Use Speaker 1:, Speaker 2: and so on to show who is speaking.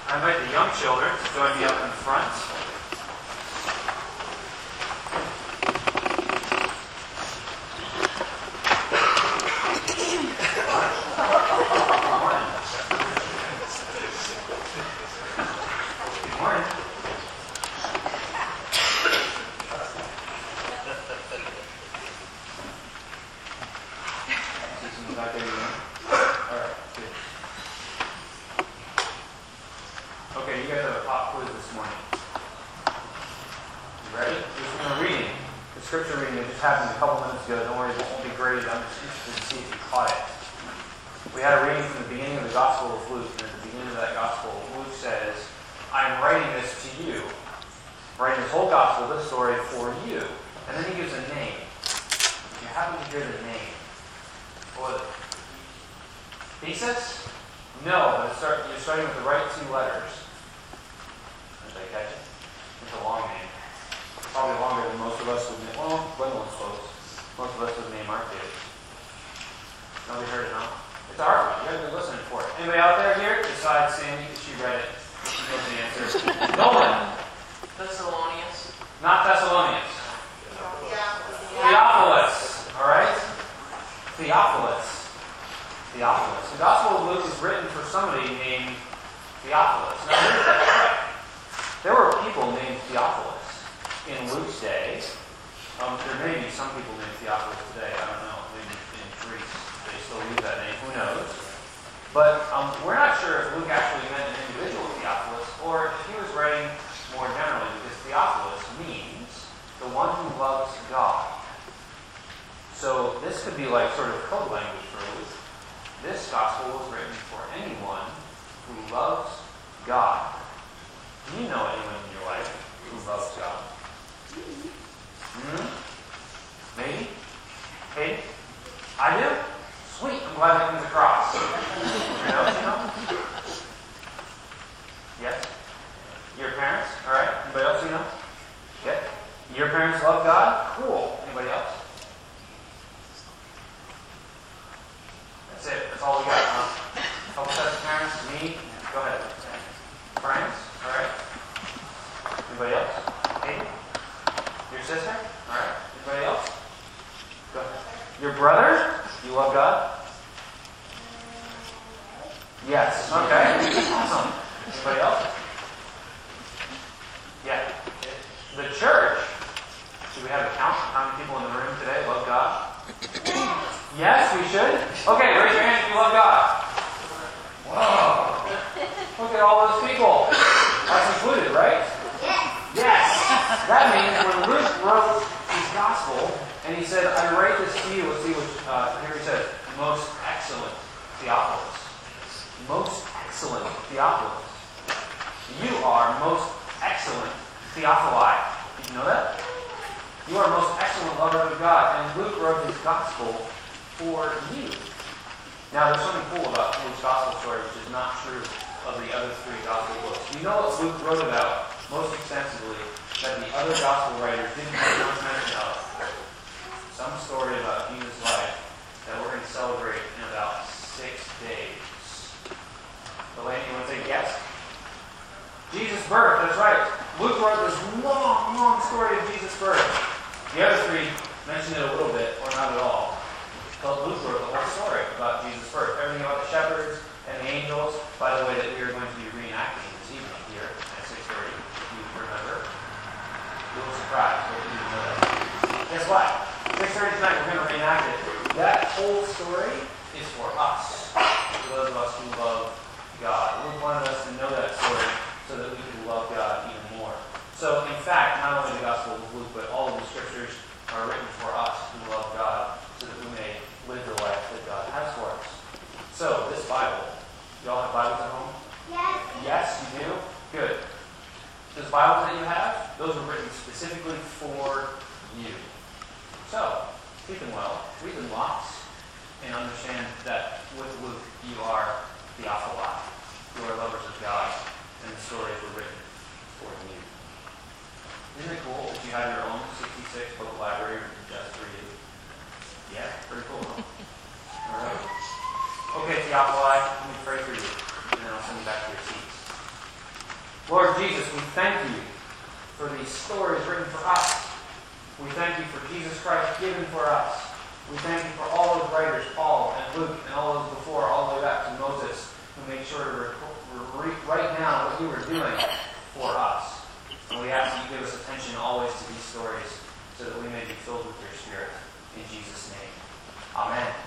Speaker 1: I invite the young children to join me up in front. Lord Jesus, we thank you for these stories written for us. We thank you for Jesus Christ given for us. We thank you for all those writers, Paul and Luke and all those before, all the way back to Moses, who made sure to write down what you were doing for us. And we ask that you give us attention always to these stories so that we may be filled with your Spirit. In Jesus' name. Amen.